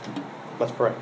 Let's pray.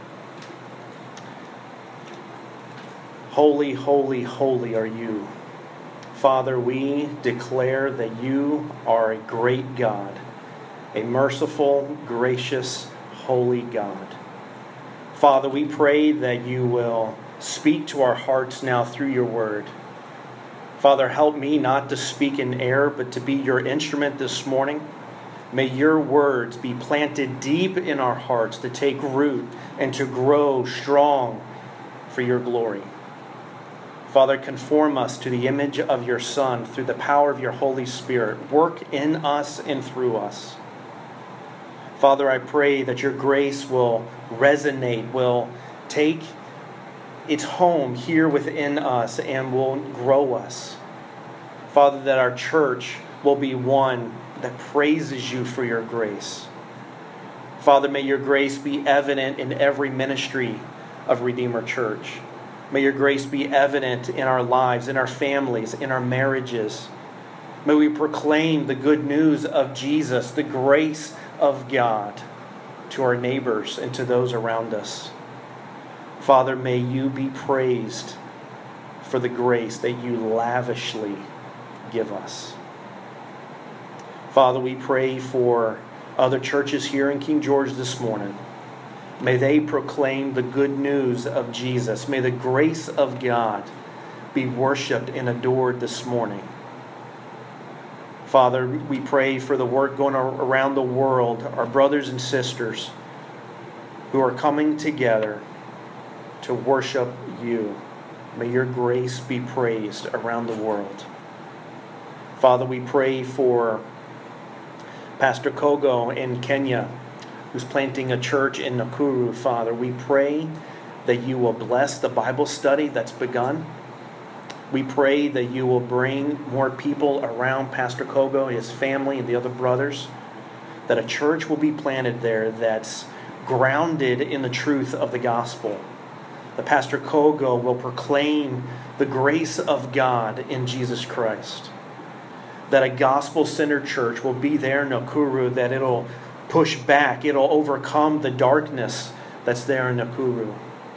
Holy, holy, holy are you. Father, we declare that you are a great God, a merciful, gracious, holy God. Father, we pray that you will speak to our hearts now through your word. Father, help me not to speak in error, but to be your instrument this morning. May your words be planted deep in our hearts to take root and to grow strong for your glory. Father, conform us to the image of your Son through the power of your Holy Spirit. Work in us and through us. Father, I pray that your grace will resonate, will take its home here within us and will grow us. Father, that our church will be one that praises you for your grace. Father, may your grace be evident in every ministry of Redeemer Church. May your grace be evident in our lives, in our families, in our marriages. May we proclaim the good news of Jesus, the grace of God, to our neighbors and to those around us. Father, may you be praised for the grace that you lavishly give us. Father, we pray for other churches here in King George this morning. May they proclaim the good news of Jesus. May the grace of God be worshiped and adored this morning. Father, we pray for the work going around the world, our brothers and sisters who are coming together to worship you. May your grace be praised around the world. Father, we pray for Pastor Kogo in Kenya, who's planting a church in Nakuru. Father, we pray that you will bless the Bible study that's begun. We pray that you will bring more people around Pastor Kogo, his family, and the other brothers, that a church will be planted there that's grounded in the truth of the gospel. That Pastor Kogo will proclaim the grace of God in Jesus Christ. That a gospel-centered church will be there in Nakuru, that it'll push back, it'll overcome the darkness that's there in Nakuru.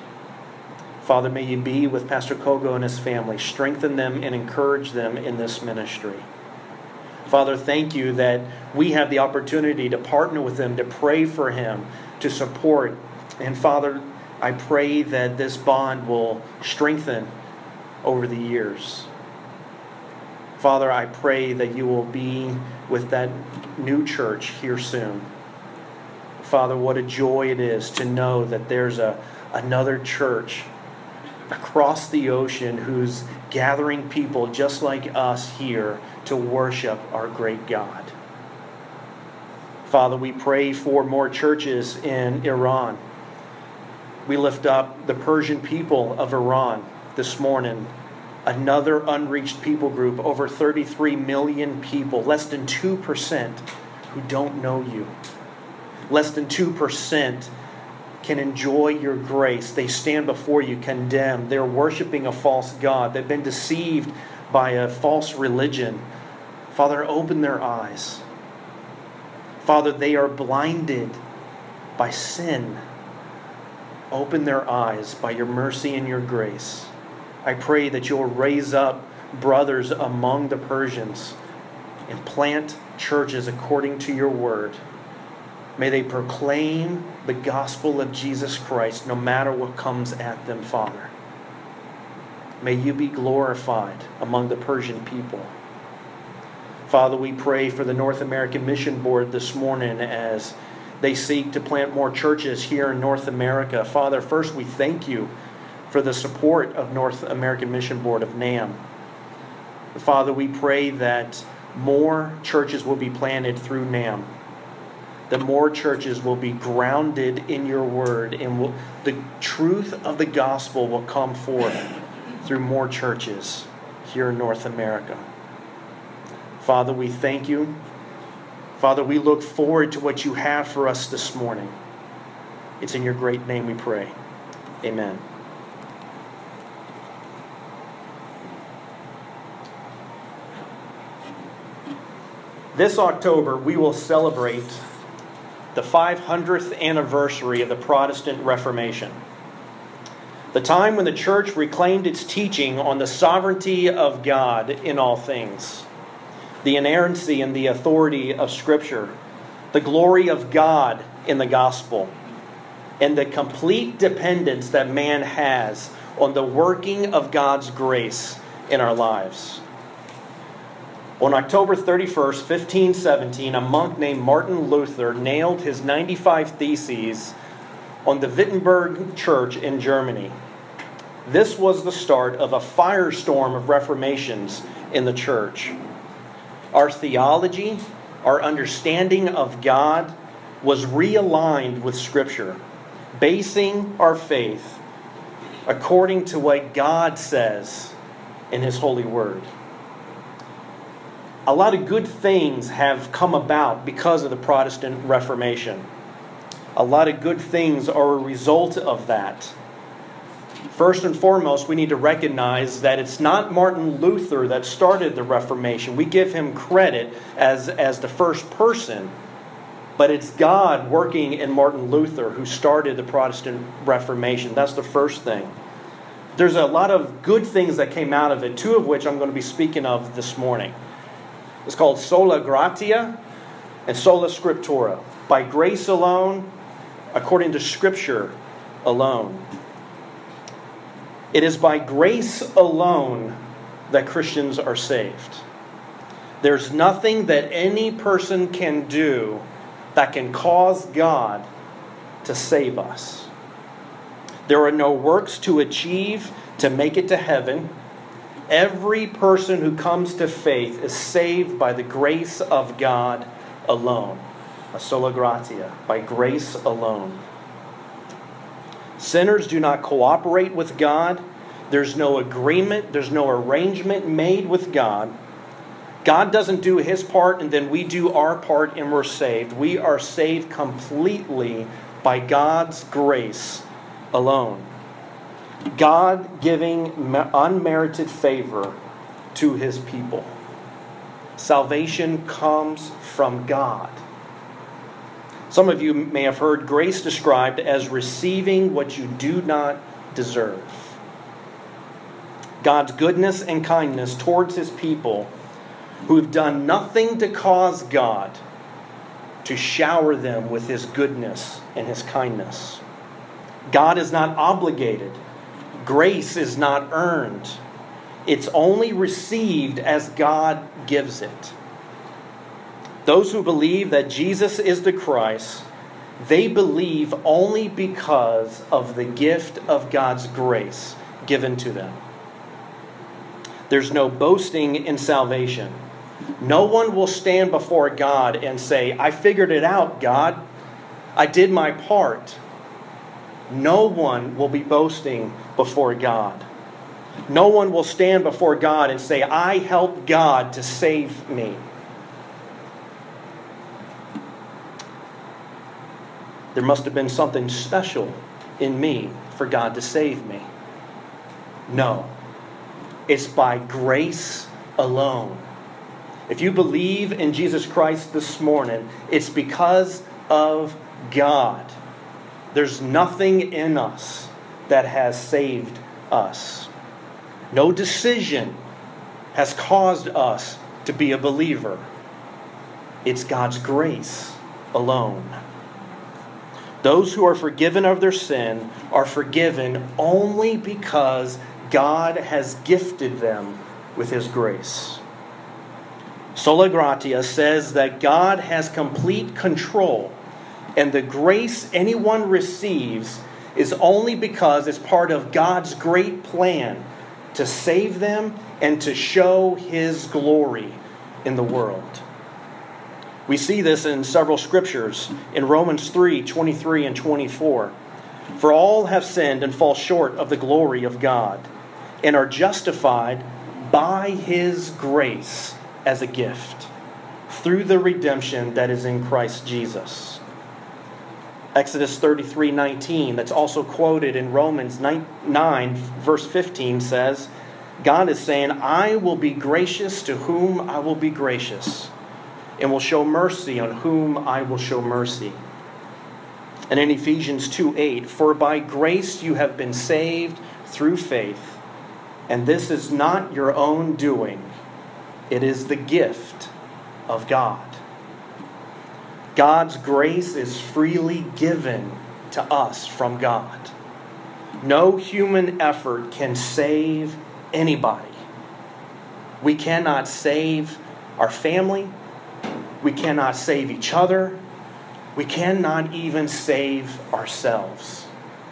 Father, may you be with Pastor Kogo and his family. Strengthen them and encourage them in this ministry. Father, thank you that we have the opportunity to partner with them, to pray for him, to support. And Father, I pray that this bond will strengthen over the years. Father, I pray that you will be with that new church here soon. Father, what a joy it is to know that there's another church across the ocean who's gathering people just like us here to worship our great God. Father, we pray for more churches in Iran. We lift up the Persian people of Iran this morning. Another unreached people group, over 33 million people, less than 2% who don't know you. Less than 2% can enjoy your grace. They stand before you condemned. They're worshiping a false God. They've been deceived by a false religion. Father, open their eyes. Father, they are blinded by sin. Open their eyes by your mercy and your grace. I pray that you'll raise up brothers among the Persians and plant churches according to your word. May they proclaim the gospel of Jesus Christ no matter what comes at them, Father. May you be glorified among the Persian people. Father, we pray for the North American Mission Board this morning as they seek to plant more churches here in North America. Father, first we thank you for the support of North American Mission Board of NAM. Father, we pray that more churches will be planted through NAM. That more churches will be grounded in your word and the truth of the gospel will come forth through more churches here in North America. Father, we thank you. Father, we look forward to what you have for us this morning. It's in your great name we pray. Amen. This October, we will celebrate the 500th anniversary of the Protestant Reformation, the time when the church reclaimed its teaching on the sovereignty of God in all things, the inerrancy and the authority of Scripture, the glory of God in the gospel, and the complete dependence that man has on the working of God's grace in our lives. On October 31st, 1517, a monk named Martin Luther nailed his 95 Theses on the Wittenberg Church in Germany. This was the start of a firestorm of reformations in the church. Our theology, our understanding of God, was realigned with Scripture, basing our faith according to what God says in His holy word. A lot of good things have come about because of the Protestant Reformation. A lot of good things are a result of that. First and foremost, we need to recognize that it's not Martin Luther that started the Reformation. We give him credit as the first person, but it's God working in Martin Luther who started the Protestant Reformation. That's the first thing. There's a lot of good things that came out of it, two of which I'm going to be speaking of this morning. It's called Sola Gratia and Sola Scriptura. By grace alone, according to Scripture alone. It is by grace alone that Christians are saved. There's nothing that any person can do that can cause God to save us. There are no works to achieve to make it to heaven. Every person who comes to faith is saved by the grace of God alone. A sola gratia, by grace alone. Sinners do not cooperate with God. There's no agreement. There's no arrangement made with God. God doesn't do His part and then we do our part and we're saved. We are saved completely by God's grace alone. God giving unmerited favor to His people. Salvation comes from God. Some of you may have heard grace described as receiving what you do not deserve. God's goodness and kindness towards His people who have done nothing to cause God to shower them with His goodness and His kindness. God is not obligated. Grace is not earned. It's only received as God gives it. Those who believe that Jesus is the Christ, they believe only because of the gift of God's grace given to them. There's no boasting in salvation. No one will stand before God and say, I figured it out, God. I did my part. No one will be boasting before God. No one will stand before God and say, I helped God to save me. There must have been something special in me for God to save me. No. It's by grace alone. If you believe in Jesus Christ this morning, it's because of God. There's nothing in us that has saved us. No decision has caused us to be a believer. It's God's grace alone. Those who are forgiven of their sin are forgiven only because God has gifted them with His grace. Sola Gratia says that God has complete control, and the grace anyone receives is only because it's part of God's great plan to save them and to show His glory in the world. We see this in several scriptures. In Romans 3:23 and 24. For all have sinned and fall short of the glory of God, and are justified by His grace as a gift, through the redemption that is in Christ Jesus. Exodus 33:19, that's also quoted in Romans 9 verse 15, says, God is saying, I will be gracious to whom I will be gracious, and will show mercy on whom I will show mercy. And in Ephesians 2:8, for by grace you have been saved through faith, and this is not your own doing. It is the gift of God. God's grace is freely given to us from God. No human effort can save anybody. We cannot save our family. We cannot save each other. We cannot even save ourselves.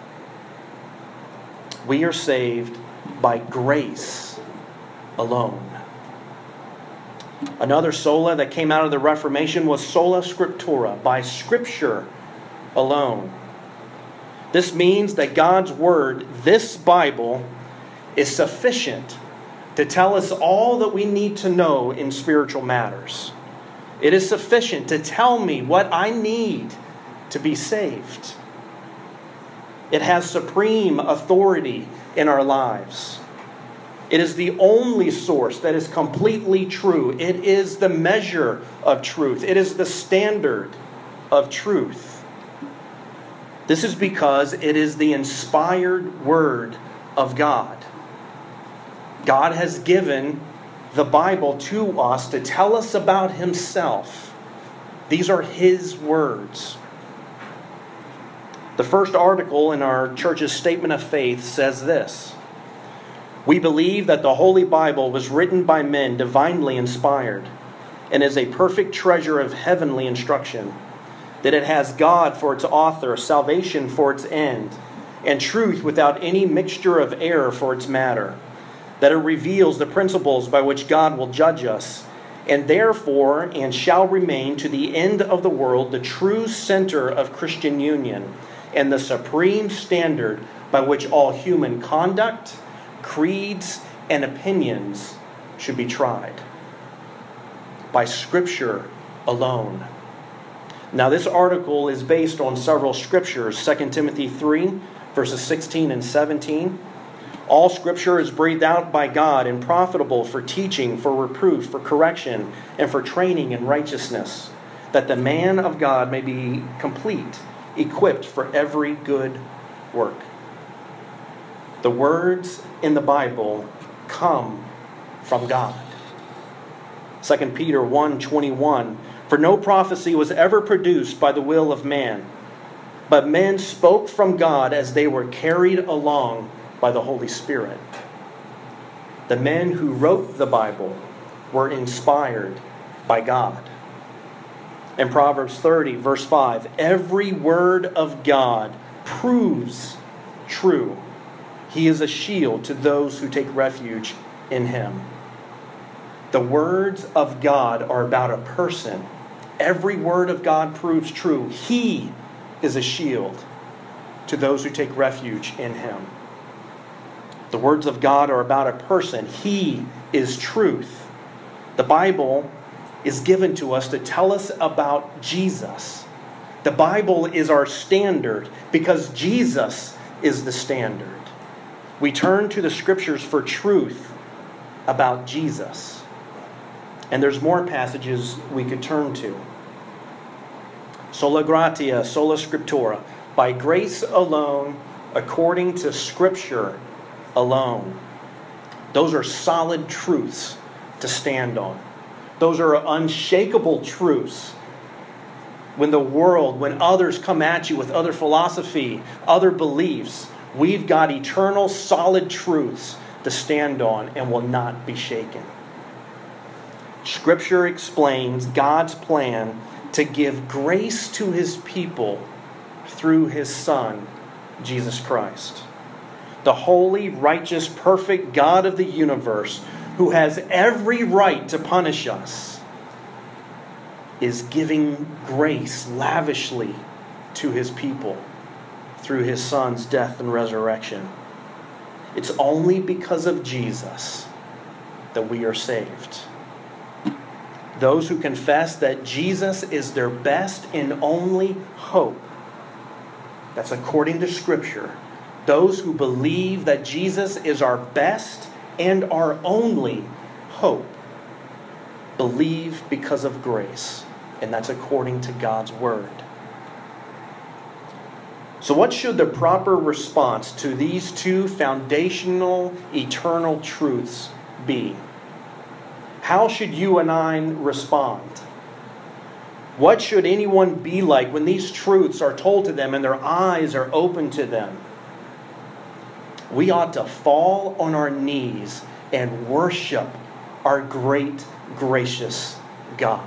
We are saved by grace alone. Another sola that came out of the Reformation was sola scriptura, by Scripture alone. This means that God's Word, this Bible, is sufficient to tell us all that we need to know in spiritual matters. It is sufficient to tell me what I need to be saved. It has supreme authority in our lives. It is the only source that is completely true. It is the measure of truth. It is the standard of truth. This is because it is the inspired Word of God. God has given the Bible to us to tell us about Himself. These are His words. The first article in our church's statement of faith says this: we believe that the Holy Bible was written by men divinely inspired and is a perfect treasure of heavenly instruction, that it has God for its author, salvation for its end, and truth without any mixture of error for its matter, that it reveals the principles by which God will judge us, and therefore, and shall remain to the end of the world, the true center of Christian union, and the supreme standard by which all human conduct, creeds, and opinions should be tried. By Scripture alone. Now, this article is based on several scriptures, 2 Timothy 3, verses 16 and 17. All Scripture is breathed out by God and profitable for teaching, for reproof, for correction, and for training in righteousness, that the man of God may be complete, equipped for every good work. The words in the Bible come from God. 2 Peter 1:21, for no prophecy was ever produced by the will of man, but men spoke from God as they were carried along by the Holy Spirit. The men who wrote the Bible were inspired by God. In Proverbs 30, verse 5, every word of God proves true. He is a shield to those who take refuge in Him. The words of God are about a person. Every word of God proves true. He is a shield to those who take refuge in Him. The words of God are about a person. He is truth. The Bible is given to us to tell us about Jesus. The Bible is our standard because Jesus is the standard. We turn to the Scriptures for truth about Jesus. And there's more passages we could turn to. Sola gratia, sola scriptura. By grace alone, according to Scripture alone. Those are solid truths to stand on. Those are unshakable truths. When the world, when others come at you with other philosophy, other beliefs, we've got eternal, solid truths to stand on and will not be shaken. Scripture explains God's plan to give grace to His people through His Son, Jesus Christ. The holy, righteous, perfect God of the universe, who has every right to punish us, is giving grace lavishly to His people through His Son's death and resurrection. It's only because of Jesus that we are saved. Those who confess that Jesus is their best and only hope, that's according to Scripture. Those who believe that Jesus is our best and our only hope believe because of grace, and that's according to God's Word. So what should the proper response to these two foundational, eternal truths be? How should you and I respond? What should anyone be like when these truths are told to them and their eyes are open to them? We ought to fall on our knees and worship our great, gracious God.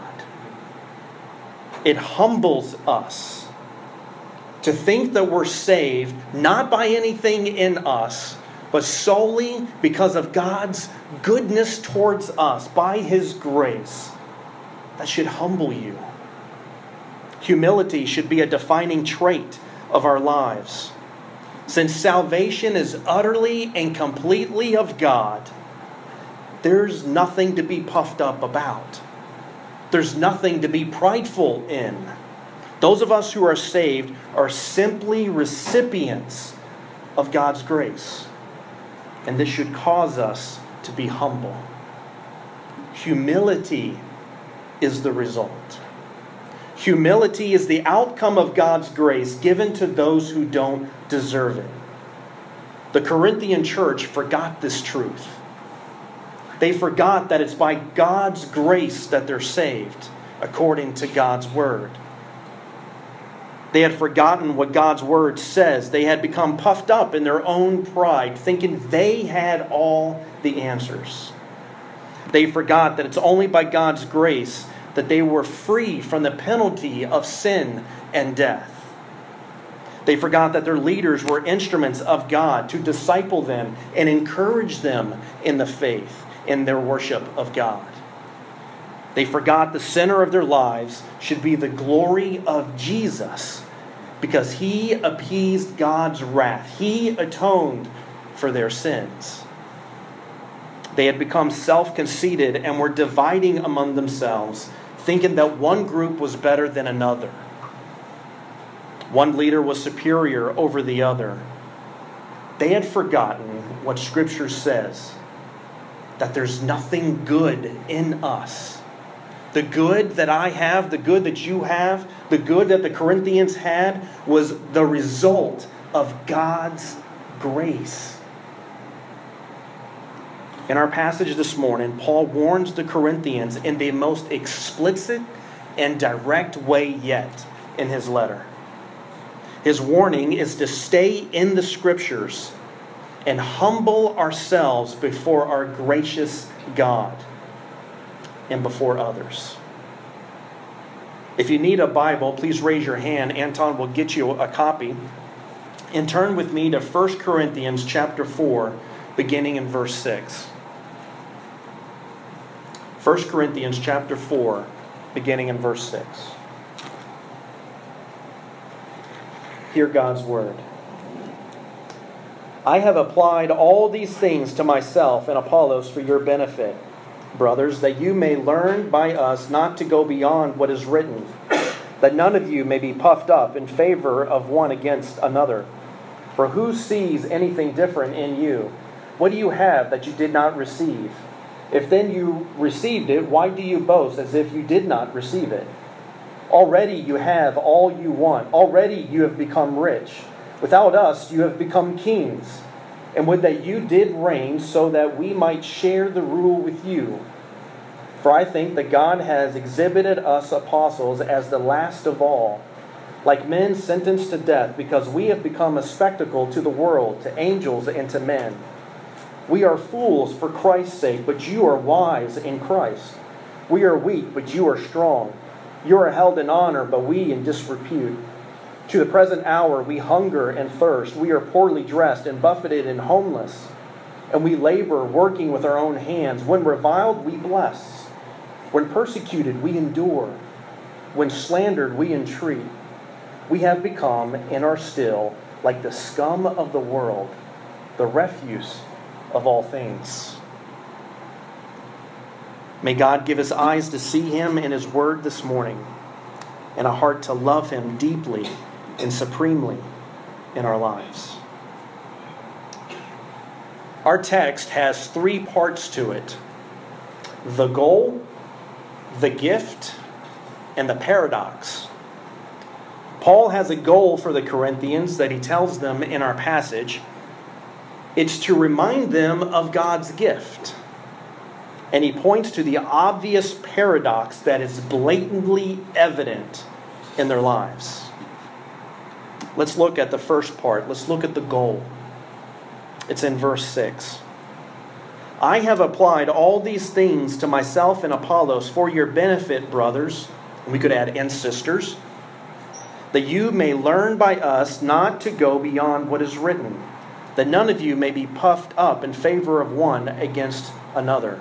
It humbles us to think that we're saved not by anything in us, but solely because of God's goodness towards us, by His grace. That should humble you. Humility should be a defining trait of our lives. Since salvation is utterly and completely of God, there's nothing to be puffed up about. There's nothing to be prideful in. Those of us who are saved are simply recipients of God's grace. And this should cause us to be humble. Humility is the result. Humility is the outcome of God's grace given to those who don't deserve it. The Corinthian church forgot this truth. They forgot that it's by God's grace that they're saved, according to God's word. They had forgotten what God's word says. They had become puffed up in their own pride, thinking they had all the answers. They forgot that it's only by God's grace that they were free from the penalty of sin and death. They forgot that their leaders were instruments of God to disciple them and encourage them in the faith, in their worship of God. They forgot the center of their lives should be the glory of Jesus, because He appeased God's wrath. He atoned for their sins. They had become self-conceited and were dividing among themselves, thinking that one group was better than another. One leader was superior over the other. They had forgotten what Scripture says, that there's nothing good in us. The good that I have, the good that you have, the good that the Corinthians had was the result of God's grace. In our passage this morning, Paul warns the Corinthians in the most explicit and direct way yet in his letter. His warning is to stay in the Scriptures and humble ourselves before our gracious God and before others. If you need a Bible, please raise your hand. Anton will get you a copy. And turn with me to 1 Corinthians chapter 4, beginning in verse 6. 1 Corinthians chapter 4, beginning in verse 6. Hear God's word. I have applied all these things to myself and Apollos for your benefit, brothers, that you may learn by us not to go beyond what is written, that none of you may be puffed up in favor of one against another. For who sees anything different in you? What do you have that you did not receive? If then you received it, why do you boast as if you did not receive it? Already you have all you want. Already you have become rich. Without us you have become kings. And would that you did reign so that we might share the rule with you. For I think that God has exhibited us apostles as the last of all, like men sentenced to death, because we have become a spectacle to the world, to angels and to men. We are fools for Christ's sake, but you are wise in Christ. We are weak, but you are strong. You are held in honor, but we in disrepute. To the present hour we hunger and thirst. We are poorly dressed and buffeted and homeless. And we labor, working with our own hands. When reviled, we bless. When persecuted, we endure. When slandered, we entreat. We have become, and are still, like the scum of the world, the refuse of all things. May God give us eyes to see Him in His Word this morning, and a heart to love Him deeply and supremely in our lives. Our text has 3 parts to it: the goal, the gift, and the paradox. Paul has a goal for the Corinthians that he tells them in our passage. It's to remind them of God's gift. And he points to the obvious paradox that is blatantly evident in their lives. Let's look at the first part. Let's look at the goal. It's in verse 6. I have applied all these things to myself and Apollos for your benefit, brothers, and we could add and sisters, that you may learn by us not to go beyond what is written, that none of you may be puffed up in favor of one against another.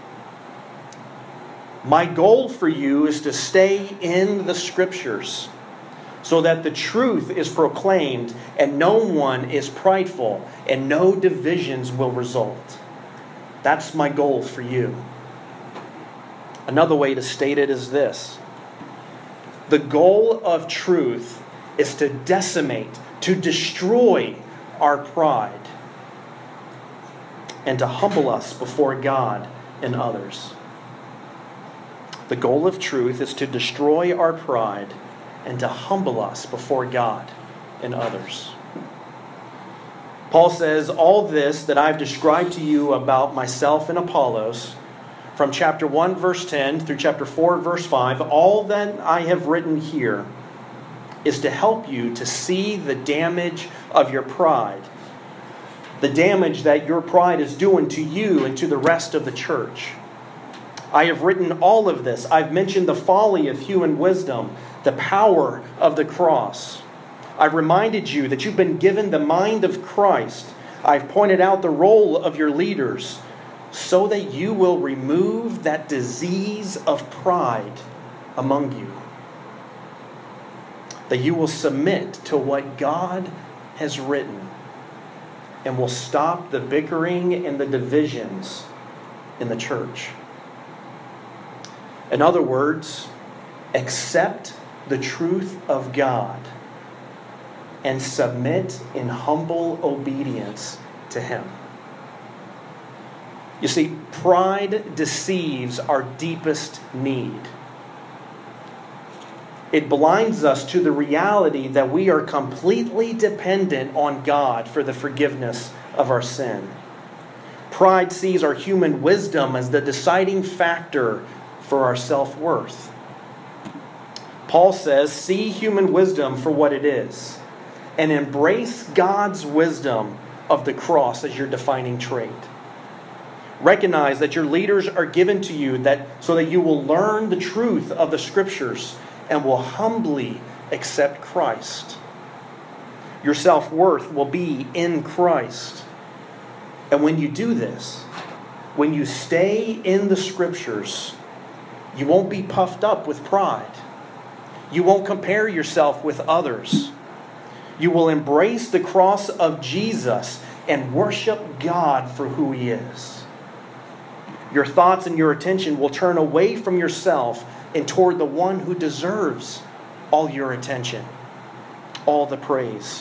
My goal for you is to stay in the Scriptures so that the truth is proclaimed and no one is prideful and no divisions will result. That's my goal for you. Another way to state it is this. The goal of truth is to decimate, to destroy our pride, and to humble us before God and others. The goal of truth is to destroy our pride and to humble us before God and others. Paul says, all this that I've described to you about myself and Apollos, from chapter 1, verse 10 through chapter 4, verse 5, all that I have written here is to help you to see the damage of your pride, the damage that your pride is doing to you and to the rest of the church. I have written all of this. I've mentioned the folly of human wisdom, the power of the cross. I've reminded you that you've been given the mind of Christ. I've pointed out the role of your leaders so that you will remove that disease of pride among you. That you will submit to what God has written and will stop the bickering and the divisions in the church. In other words, accept the truth of God and submit in humble obedience to Him. You see, pride deceives our deepest need. It blinds us to the reality that we are completely dependent on God for the forgiveness of our sin. Pride sees our human wisdom as the deciding factor for our self-worth. Paul says, see human wisdom for what it is and embrace God's wisdom of the cross as your defining trait. Recognize that your leaders are given to you so that you will learn the truth of the Scriptures and will humbly accept Christ. Your self-worth will be in Christ. And when you do this, when you stay in the Scriptures, you won't be puffed up with pride. You won't compare yourself with others. You will embrace the cross of Jesus and worship God for who He is. Your thoughts and your attention will turn away from yourself and toward the one who deserves all your attention, all the praise.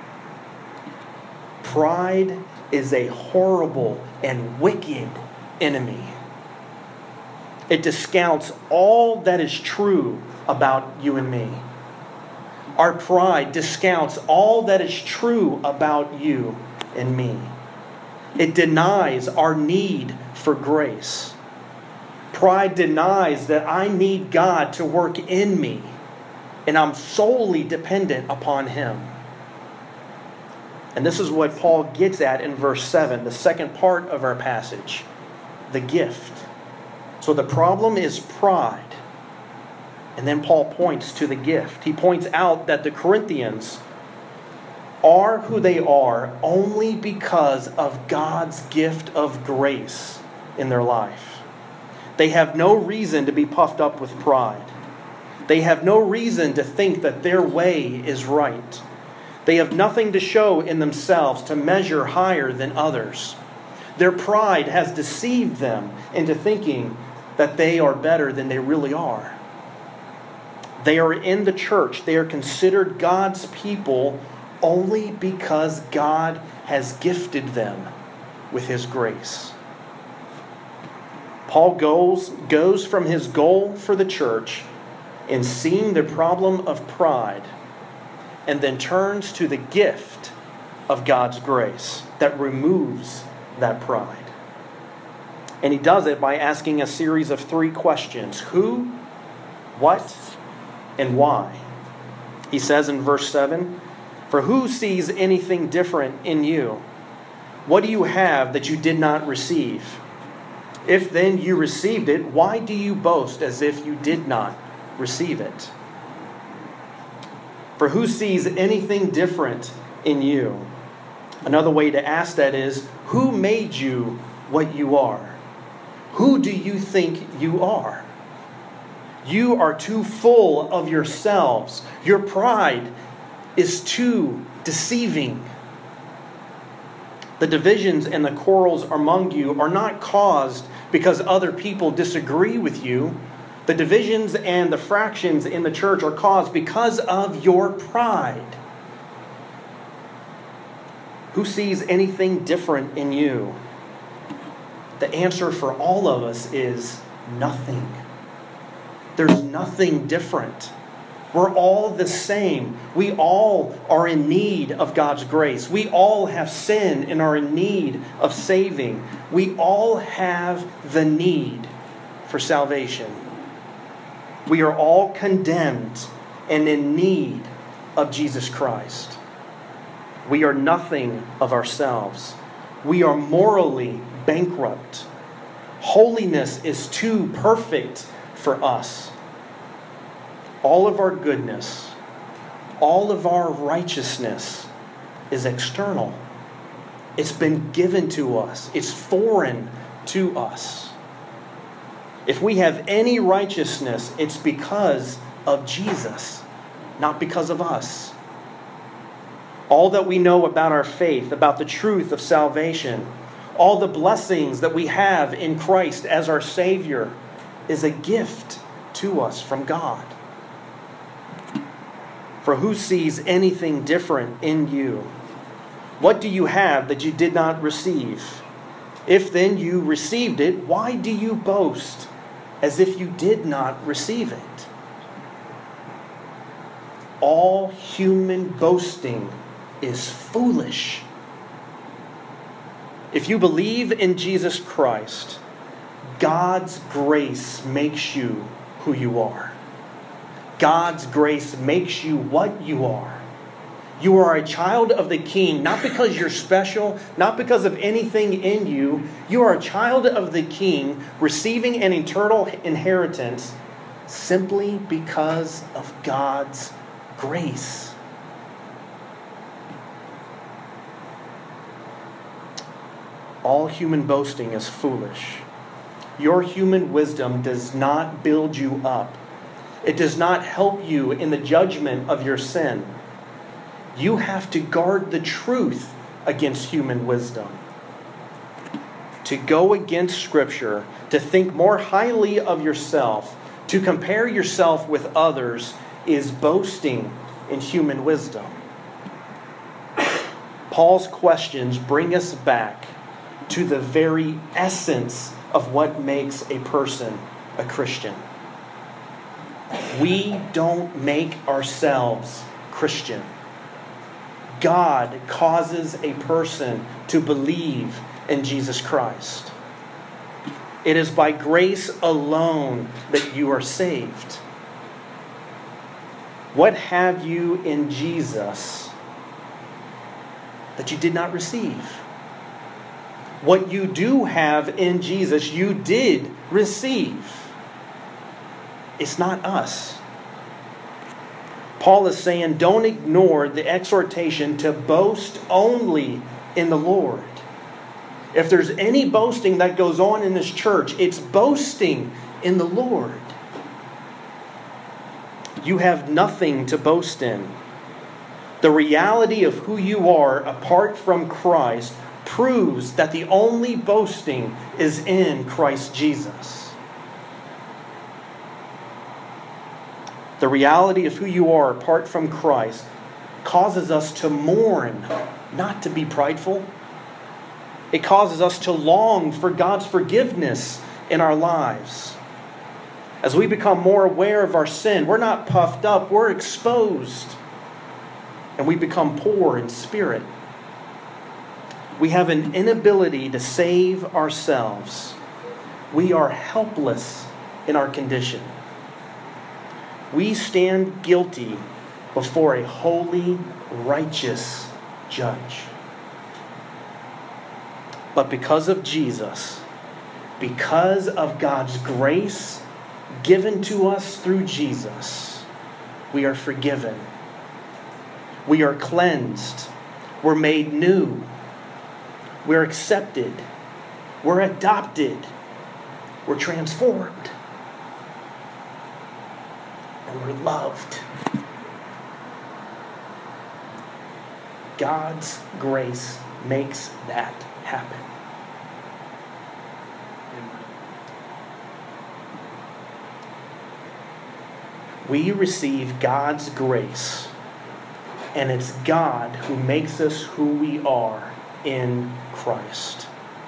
Pride is a horrible and wicked enemy. It discounts all that is true about you and me. Our pride discounts all that is true about you and me. It denies our need for grace. Pride denies that I need God to work in me, and I'm solely dependent upon Him. And this is what Paul gets at in verse 7, the second part of our passage, the gift. So the problem is pride. And then Paul points to the gift. He points out that the Corinthians are who they are only because of God's gift of grace in their life. They have no reason to be puffed up with pride. They have no reason to think that their way is right. They have nothing to show in themselves to measure higher than others. Their pride has deceived them into thinking that they are better than they really are. They are in the church. They are considered God's people only because God has gifted them with His grace. Paul goes from his goal for the church in seeing the problem of pride and then turns to the gift of God's grace that removes that pride. And he does it by asking a series of 3 questions: who, what, and why. He says in verse 7, "For who sees anything different in you? What do you have that you did not receive? If then you received it, why do you boast as if you did not receive it?" For who sees anything different in you? Another way to ask that is, who made you what you are? Who do you think you are? You are too full of yourselves. Your pride is too deceiving. The divisions and the quarrels among you are not caused because other people disagree with you. The divisions and the fractions in the church are caused because of your pride. Who sees anything different in you? The answer for all of us is nothing. There's nothing different. We're all the same. We all are in need of God's grace. We all have sin and are in need of saving. We all have the need for salvation. We are all condemned and in need of Jesus Christ. We are nothing of ourselves. We are morally bankrupt. Holiness is too perfect for us. All of our goodness, all of our righteousness is external. It's been given to us. It's foreign to us. If we have any righteousness, it's because of Jesus, not because of us. All that we know about our faith, about the truth of salvation, all the blessings that we have in Christ as our Savior, is a gift to us from God. For who sees anything different in you? What do you have that you did not receive? If then you received it, why do you boast as if you did not receive it? All human boasting is foolish. If you believe in Jesus Christ, God's grace makes you who you are. God's grace makes you what you are. You are a child of the King, not because you're special, not because of anything in you. You are a child of the King, receiving an eternal inheritance simply because of God's grace. All human boasting is foolish. Your human wisdom does not build you up. It does not help you in the judgment of your sin. You have to guard the truth against human wisdom. To go against Scripture, to think more highly of yourself, to compare yourself with others, is boasting in human wisdom. Paul's questions bring us back to the very essence of what makes a person a Christian. We don't make ourselves Christian. God causes a person to believe in Jesus Christ. It is by grace alone that you are saved. What have you in Jesus that you did not receive? What you do have in Jesus, you did receive. It's not us. Paul is saying, don't ignore the exhortation to boast only in the Lord. If there's any boasting that goes on in this church, it's boasting in the Lord. You have nothing to boast in. The reality of who you are apart from Christ proves that the only boasting is in Christ Jesus. The reality of who you are apart from Christ causes us to mourn, not to be prideful. It causes us to long for God's forgiveness in our lives. As we become more aware of our sin, we're not puffed up, we're exposed. and we become poor in spirit. We have an inability to save ourselves. We are helpless in our condition. We stand guilty before a holy, righteous judge. But because of Jesus, because of God's grace given to us through Jesus, we are forgiven. We are cleansed. We're made new. We're accepted. We're adopted. We're transformed. And we're loved. God's grace makes that happen. We receive God's grace, and it's God who makes us who we are in Christ.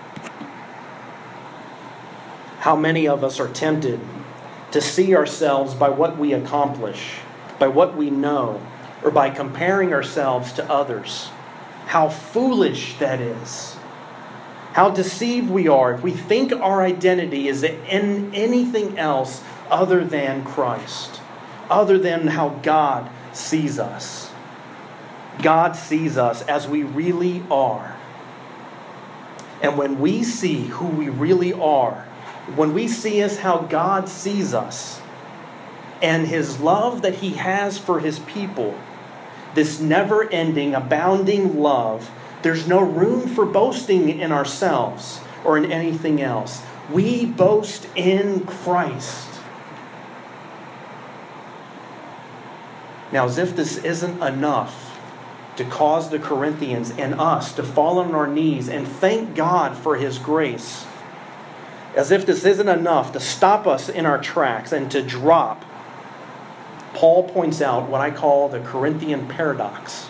How many of us are tempted to see ourselves by what we accomplish, by what we know, or by comparing ourselves to others? How foolish that is. How deceived we are if we think our identity is in anything else other than Christ, other than how God sees us. God sees us as we really are. And when we see who we really are, when we see us how God sees us, and His love that He has for His people, this never-ending, abounding love, there's no room for boasting in ourselves or in anything else. We boast in Christ. Now, as if this isn't enough to cause the Corinthians and us to fall on our knees and thank God for His grace, as if this isn't enough to stop us in our tracks and to drop, Paul points out what I call the Corinthian paradox.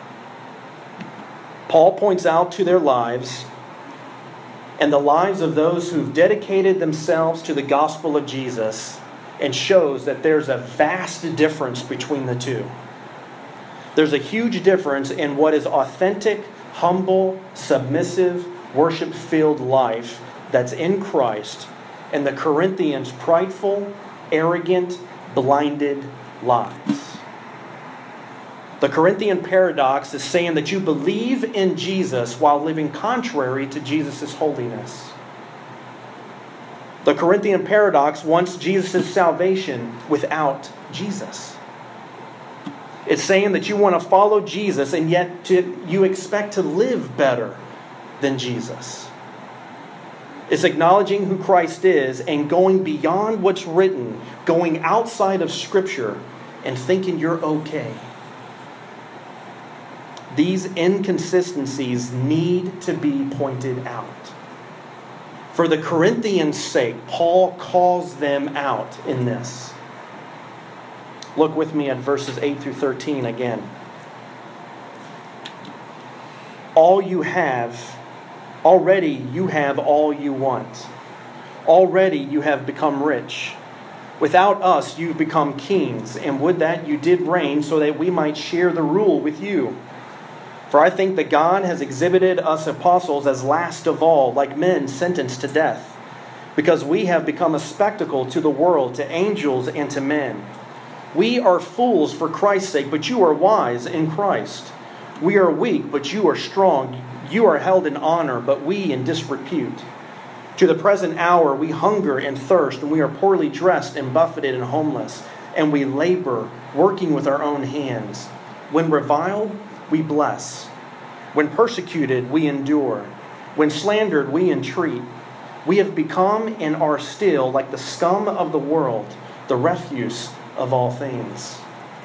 Paul points out to their lives and the lives of those who've dedicated themselves to the gospel of Jesus, and shows that there's a vast difference between the two. There's a huge difference in what is authentic, humble, submissive, worship-filled life that's in Christ, and the Corinthians' prideful, arrogant, blinded lives. The Corinthian paradox is saying that you believe in Jesus while living contrary to Jesus' holiness. The Corinthian paradox wants Jesus' salvation without Jesus. It's saying that you want to follow Jesus and yet you expect to live better than Jesus. It's acknowledging who Christ is and going beyond what's written, going outside of Scripture and thinking you're okay. These inconsistencies need to be pointed out. For the Corinthians' sake, Paul calls them out in this. Look with me at verses 8 through 13 again. Already you have all you want. Already you have become rich. Without us you've become kings, and would that you did reign so that we might share the rule with you. For I think that God has exhibited us apostles as last of all, like men sentenced to death, because we have become a spectacle to the world, to angels and to men. We are fools for Christ's sake, but you are wise in Christ. We are weak, but you are strong. You are held in honor, but we in disrepute. To the present hour we hunger and thirst, and we are poorly dressed and buffeted and homeless, and we labor, working with our own hands. When reviled, we bless. When persecuted, we endure. When slandered, we entreat. We have become and are still like the scum of the world, the refuse of all things.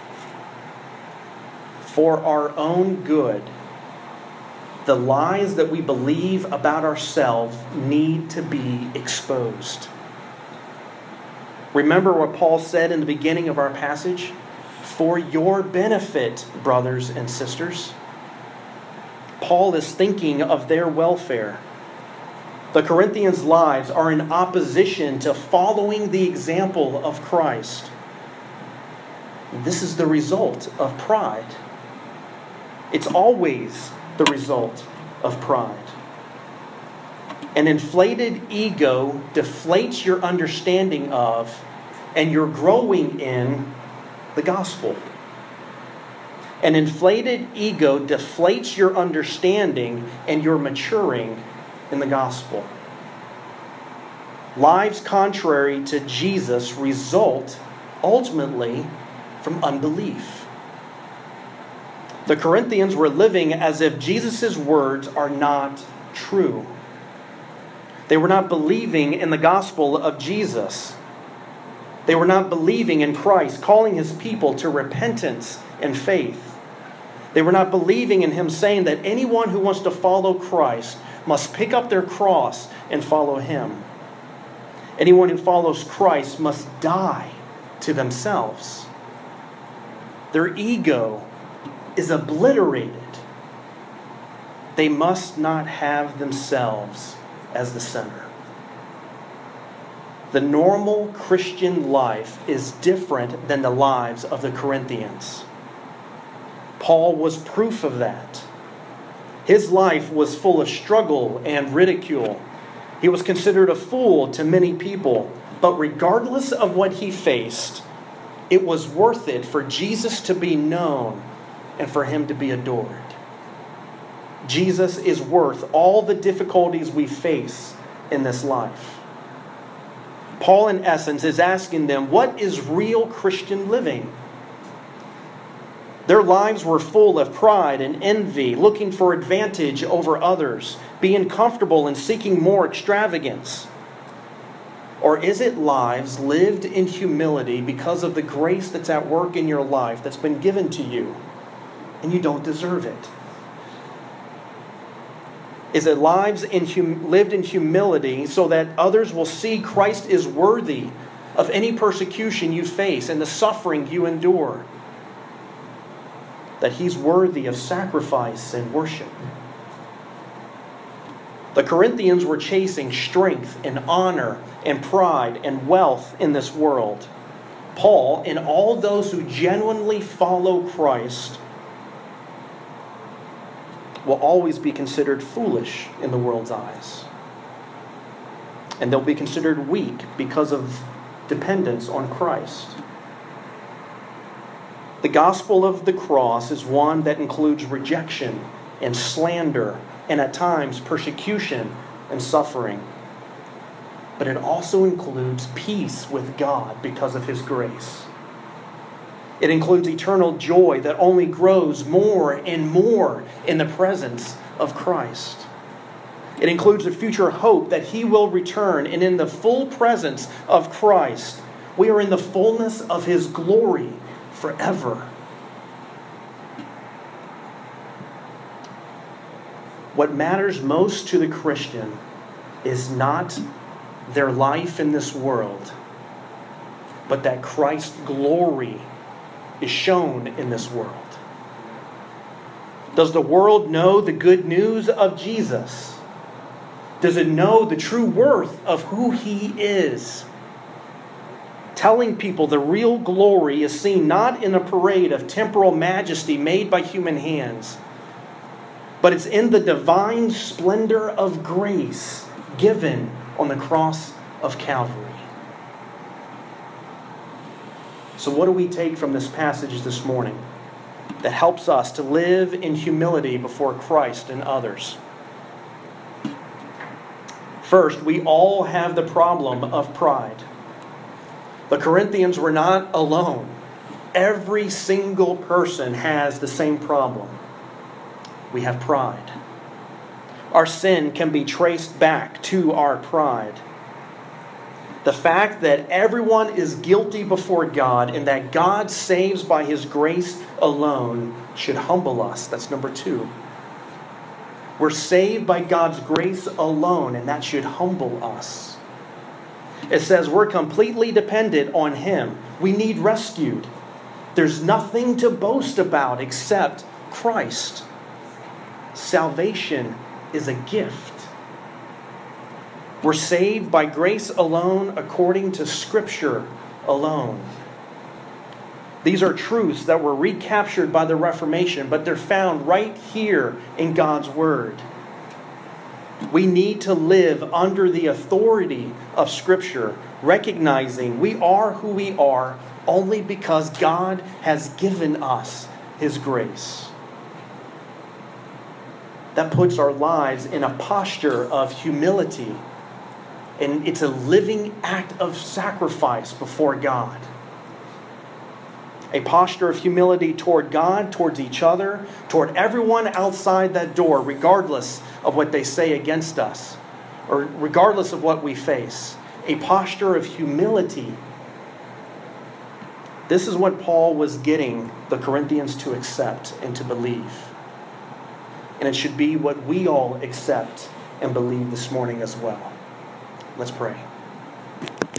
For our own good, the lies that we believe about ourselves need to be exposed. Remember what Paul said in the beginning of our passage? For your benefit, brothers and sisters. Paul is thinking of their welfare. The Corinthians' lives are in opposition to following the example of Christ. This is the result of pride. It's always the result of pride. An inflated ego deflates your understanding of and you're growing in the gospel. An inflated ego deflates your understanding and you're maturing in the gospel. Lives contrary to Jesus result ultimately from unbelief. The Corinthians were living as if Jesus' words are not true. They were not believing in the gospel of Jesus. They were not believing in Christ, calling His people to repentance and faith. They were not believing in Him saying that anyone who wants to follow Christ must pick up their cross and follow Him. Anyone who follows Christ must die to themselves. Their ego is obliterated. They must not have themselves as the center. The normal Christian life is different than the lives of the Corinthians. Paul was proof of that. His life was full of struggle and ridicule. He was considered a fool to many people, but regardless of what he faced, it was worth it for Jesus to be known and for Him to be adored. Jesus is worth all the difficulties we face in this life. Paul, in essence, is asking them, what is real Christian living? Their lives were full of pride and envy, looking for advantage over others, being comfortable and seeking more extravagance. Or is it lives lived in humility because of the grace that's at work in your life that's been given to you and you don't deserve it? Is it lives lived in humility so that others will see Christ is worthy of any persecution you face and the suffering you endure? That He's worthy of sacrifice and worship. The Corinthians were chasing strength and honor and pride and wealth in this world. Paul and all those who genuinely follow Christ will always be considered foolish in the world's eyes. And they'll be considered weak because of dependence on Christ. The gospel of the cross is one that includes rejection and slander and at times persecution and suffering. But it also includes peace with God because of His grace. It includes eternal joy that only grows more and more in the presence of Christ. It includes a future hope that He will return, and in the full presence of Christ, we are in the fullness of His glory forever. What matters most to the Christian is not their life in this world, but that Christ's glory is shown in this world. Does the world know the good news of Jesus? Does it know the true worth of who He is? Telling people the real glory is seen not in a parade of temporal majesty made by human hands, but it's in the divine splendor of grace given on the cross of Calvary. So what do we take from this passage this morning that helps us to live in humility before Christ and others? First, we all have the problem of pride. The Corinthians were not alone. Every single person has the same problem. We have pride. Our sin can be traced back to our pride. The fact that everyone is guilty before God and that God saves by His grace alone should humble us. That's number 2. We're saved by God's grace alone, and that should humble us. It says we're completely dependent on Him. We need rescued. There's nothing to boast about except Christ. Salvation is a gift. We're saved by grace alone, according to Scripture alone. These are truths that were recaptured by the Reformation, but they're found right here in God's Word. We need to live under the authority of Scripture, recognizing we are who we are only because God has given us His grace. That puts our lives in a posture of humility, and it's a living act of sacrifice before God. A posture of humility toward God, towards each other, toward everyone outside that door, regardless of what they say against us, or regardless of what we face. A posture of humility. This is what Paul was getting the Corinthians to accept and to believe. And it should be what we all accept and believe this morning as well. Let's pray.